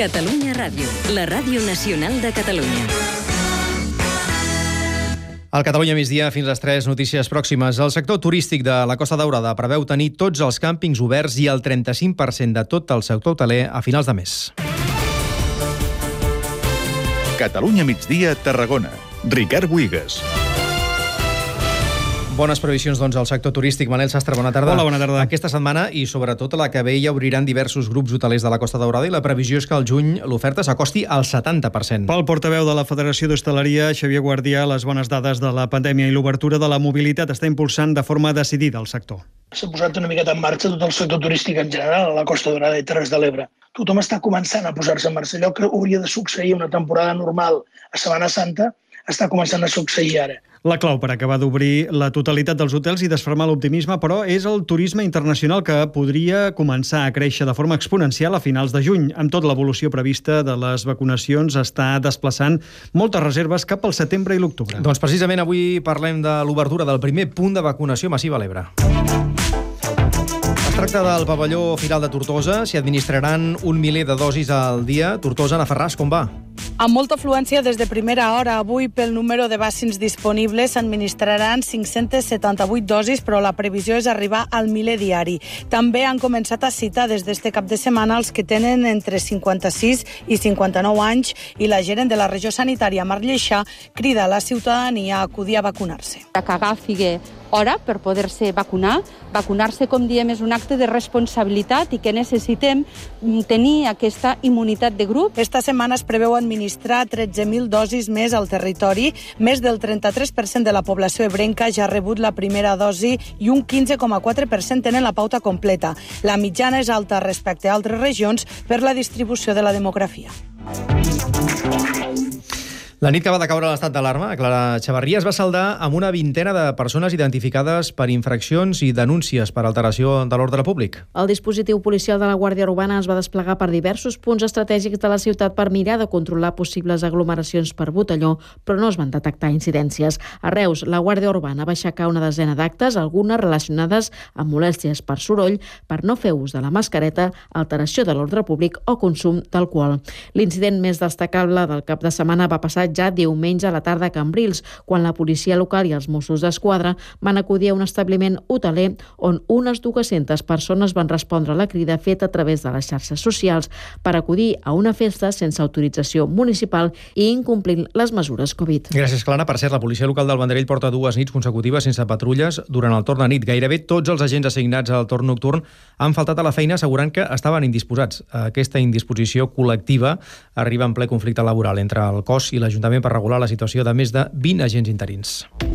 Catalunya Ràdio, la ràdio nacional de Catalunya. Al Catalunya migdia, fins a les 3 notícies pròximes. El sector turístic de la Costa Daurada preveu tenir tots els càmpings oberts i el 35% de tot el sector hoteler a finals de mes. Catalunya migdia, Tarragona. Ricard Buigas. Bones previsions, doncs, al sector turístic. Manel Sastre, bona tarda. Hola, bona tarda. Aquesta setmana, i sobretot a la que ve, ja obriran diversos grups hotelers de la Costa Daurada i la previsió és que al juny l'oferta s'acosti al 70%. Pel portaveu de la Federació d'Hostaleria, Xavier Guardià, les bones dades de la pandèmia i l'obertura de la mobilitat està impulsant de forma decidida el sector. S'ha posat una miqueta en marxa tot el sector turístic en general a la Costa Daurada i Terres de l'Ebre. Tothom està començant a posar-se en marxa. Allò que hauria de succeir una temporada normal a Setmana Santa està començant a succeir ara. La clau per acabar d'obrir la totalitat dels hotels i desfermar l'optimisme, però, és el turisme internacional que podria començar a créixer de forma exponencial a finals de juny. Amb tot, l'evolució prevista de les vacunacions està desplaçant moltes reserves cap al setembre i l'octubre. Doncs precisament avui parlem de l'obertura del primer punt de vacunació massiva a l'Ebre. Es tracta del pavelló Firal de Tortosa. S'hi administraran 1 miler de dosis al dia. Tortosa, Anna Ferràs, com va? Amb molta afluència des de primera hora. Avui, pel número de vaccins disponibles, s'administraran 578 dosis, però la previsió és arribar al miler diari. També han començat a citar des d'este cap de setmana els que tenen entre 56 i 59 anys i la gerent de la regió sanitària, Mar Lleixà, crida a la ciutadania a acudir a vacunar-se. Que agafi hora per poder-se vacunar. Vacunar-se, com diem, és un acte de responsabilitat i que necessitem tenir aquesta immunitat de grup. Esta setmana es preveu administrar 13.000 dosis més al territori. Més del 33% de la població ebrenca ja ha rebut la primera dosi i un 15,4% tenen la pauta completa. La mitjana és alta respecte a altres regions per la distribució de la demografia. La nit que va decaure l'estat d'alarma, Clara Xavarria, es va saldar amb una vintena de persones identificades per infraccions i denúncies per alteració de l'ordre públic. El dispositiu policial de la Guàrdia Urbana es va desplegar per diversos punts estratègics de la ciutat per mirar de controlar possibles aglomeracions per botelló, però no es van detectar incidències. A Reus, la Guàrdia Urbana va aixecar una desena d'actes, algunes relacionades amb molèsties per soroll, per no fer ús de la mascareta, alteració de l'ordre públic o consum d'alcohol. L'incident més destacable del cap de setmana va passar ja diumenge a la tarda a Cambrils, quan la policia local i els Mossos d'Esquadra van acudir a un establiment hoteler on unes 200 persones van respondre a la crida feta a través de les xarxes socials per acudir a una festa sense autorització municipal i incomplint les mesures Covid. Gràcies, Clara. Per cert, la policia local del Vendrell porta 2 nits consecutives sense patrulles durant el torn de nit. Gairebé tots els agents assignats al torn nocturn han faltat a la feina assegurant que estaven indisposats. Aquesta indisposició col·lectiva arriba en ple conflicte laboral entre el cos i l'Ajuntament per regular la situació de més de 20 agents interins.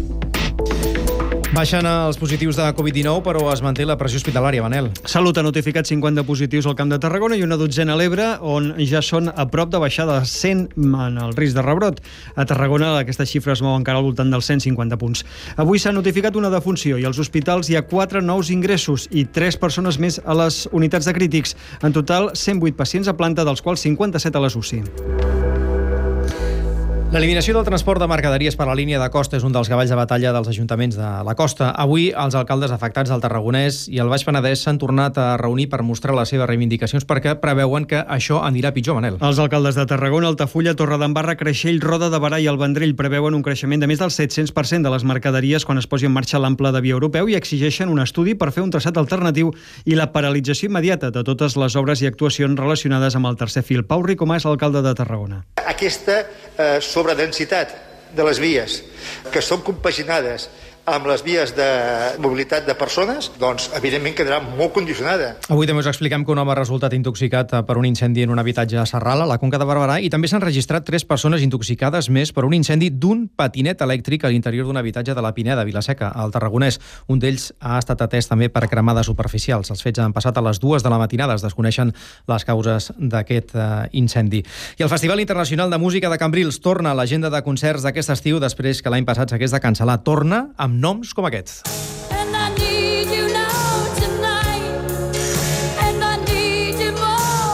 Baixen els positius de Covid-19, però es manté la pressió hospitalària, Manel. Salut ha notificat 50 positius al Camp de Tarragona i una dotzena a l'Ebre, on ja són a prop de baixar de 100 en el risc de rebrot. A Tarragona aquesta xifra es mou encara al voltant dels 150 punts. Avui s'ha notificat una defunció i als hospitals hi ha 4 nous ingressos i 3 persones més a les unitats de crítics. En total, 108 pacients a planta, dels quals 57 a les UCI. L'eliminació del transport de mercaderies per la línia de costa és un dels cavalls de batalla dels ajuntaments de la costa. Avui, els alcaldes afectats del Tarragonès i el Baix Penedès s'han tornat a reunir per mostrar les seves reivindicacions perquè preveuen que això anirà pitjor, Manel. Els alcaldes de Tarragona, Altafulla, Torredembarra, Creixell, Roda de Berà i el Vendrell preveuen un creixement de més del 700% de les mercaderies quan es posi en marxa l'ample de via europeu i exigeixen un estudi per fer un traçat alternatiu i la paralització immediata de totes les obres i actuacions relacionades amb el tercer fil. Pau Ricomà és alcalde de Tarragona. Aquesta sobredensitat de les vies que són compaginades amb les vies de mobilitat de persones, doncs, evidentment, quedarà molt condicionada. Avui també us expliquem que un home ha resultat intoxicat per un incendi en un habitatge a Sarral, a la Conca de Barberà, i també s'han registrat 3 persones intoxicades més per un incendi d'un patinet elèctric a l'interior d'un habitatge de la Pineda, Vilaseca, al Tarragonès. Un d'ells ha estat atès també per cremades superficials. Els fets han passat a les 2 de la matinada. Es desconeixen les causes d'aquest incendi. I el Festival Internacional de Música de Cambrils torna a l'agenda de concerts d'aquest estiu després que l'any passat s'hagués de cancel·lar. Torna amb noms com aquests.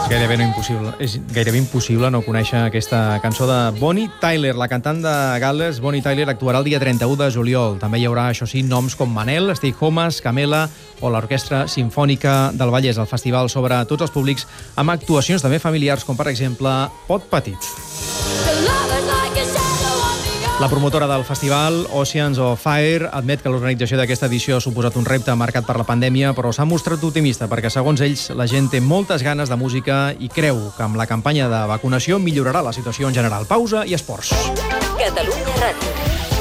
És gairebé impossible no conèixer aquesta cançó de Bonnie Tyler. La cantant de Gal·les, Bonnie Tyler, actuarà el dia 31 de juliol. També hi haurà, això sí, noms com Manel, Steve Homes, Camela o l'Orquestra Simfònica del Vallès. El festival s'obre a tots els públics amb actuacions també familiars, com per exemple Pot Petit. La promotora del festival, Oceans of Fire, admet que l'organització d'aquesta edició ha suposat un repte marcat per la pandèmia, però s'ha mostrat optimista perquè, segons ells, la gent té moltes ganes de música i creu que amb la campanya de vacunació millorarà la situació en general. Pausa i esports. Catalunya Ràdio.